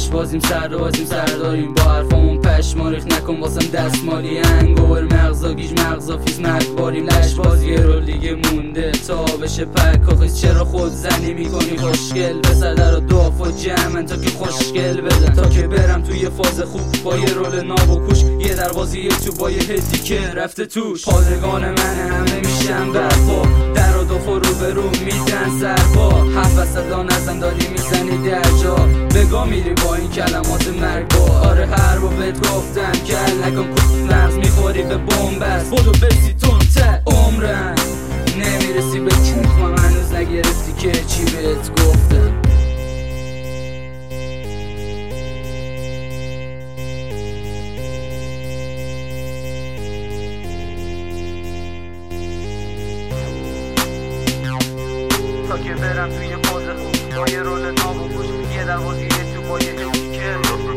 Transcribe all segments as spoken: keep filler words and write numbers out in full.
بازیم سر بازیم سر داریم با حرفامون پشماریخ نکن واسم دستمالی انگور مغزا گیج مغزا فیز مرگباریم لش بازی رول دیگه مونده تا بشه پک آخیز چرا خود زنی میکنی خوشگل بسر در و داف و جمعن تا که خوشگل بدن تا که برم توی فاز خوب با یه رول ناب و کوش یه دروازی یه تو با یه هدی که رفته توش پادگان من همه میشن برپا در و داف و رو به رو میدن سرپا هفت صدا نزن داری میزنی در جا بگاه میری با این کلمات مرگبار آره هر با بهت گفتم کل نکن کن مغز میخوری به بومبست خودو برسی تون ته عمرم نمیرسی به چون من هنوز نگرفتی که چی بهت گفتم تا که برم توی فاز خوب با یه رول ناب و گوش یه دروازی یه تو با یه که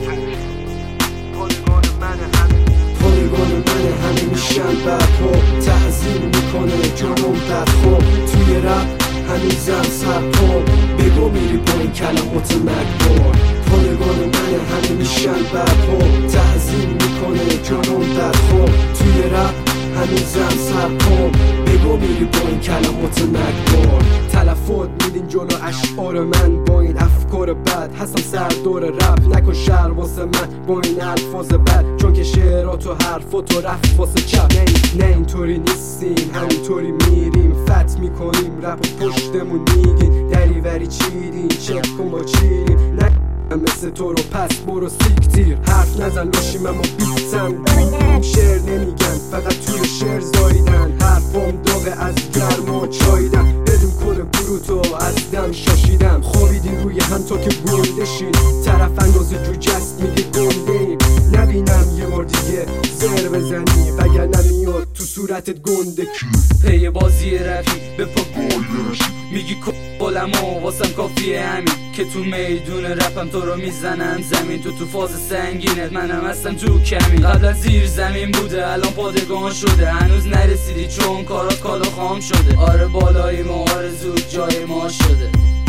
پادگان منه همه پادگان منه همه میشن برپا تعظیم میکنه جنوم در خواب توی رپ هنوزم سرپا بگو میری با این کلمات مرگبار پادگان منه همه میشن برپا تعظیم میکنه جنوم در خواب توی رپ هنوزم سرپا بگو میری با این کلمات مرگبار تلفات میدین جلو اشعار من با این افکار بد هستم سردار رپ نکن شعر واسه من با این الفاظ بد چون که شعرات و حرفات و رفت واسه چپ نه, نه اینطوری نیستیم همینطوری میریم فت میکنیم رپ و پشتمون میگین دریوری چیدین چک کن با چیریم نه مثل تو رو پس برو سیکتیر حرف نزن لاشیم اما بیتم بیدیم شعر نمیگن فقط توی شعر زاییدن حرفام داغه از گرم و چاییدن بدون کنه بروتو از دم شاشیدم خوابیدین روی هم تا که گنده شید طرف انداز جوجه است میگه گنده ایم نبینم یه بار دیگه زر بزنی وگر نمیاد تو صورتت گنده کی پی بازی رفی به پا میگی کلمو واسم کافیه همین که تو میدون رپم تو رو میزنم زمین تو تو فاز سنگینت منم هستم تو کمین قبل از زیر زمین بوده الان پادگان شده هنوز نرسیدی چون کارات کالا خام شده آره بالای ما آرزو جای ما شده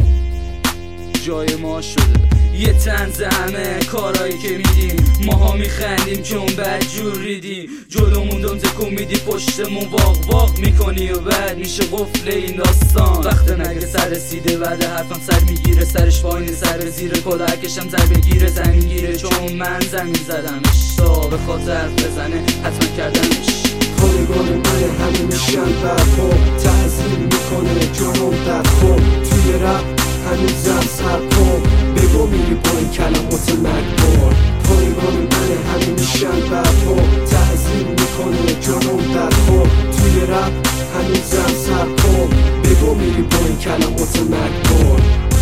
جای ما شده یه طنز همه کارایی که میدیم ماها میخندیم چون بدجور ریدیم جلومون دم تکون میدی پشتمون واق واق میکنی و بعد میشه قفل این داستان وقت نگه سر رسیده بعد حرفم سر میگیره سرش پایین سر زیر کلاهکشم زر بگیره زمین گیره چون من زمین زدمش تا به خاطر حرف بزنه حتما کردمش پادگان منه همه میشن برپا تعظیم میکنه جنوم در خواب توی رپ هنوزم سرپا بگو میری با این کلمات مرگبار پادگان منه همه میشن برپا تعظیم میکنه جنوم در خواب توی رپ هنوزم سرپا بگو میری با این کلمات مرگبار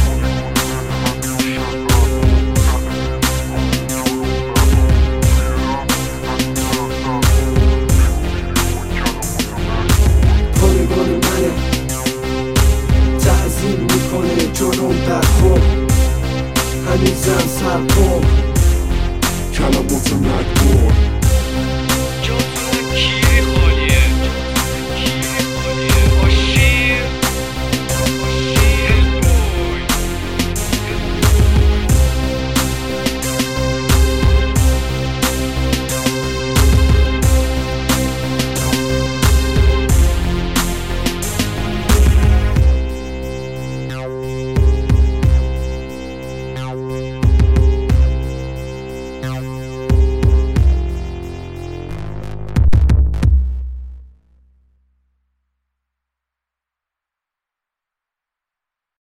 پادگان منه تعظیم میکنه جنوم در خواب هنوزم سرپا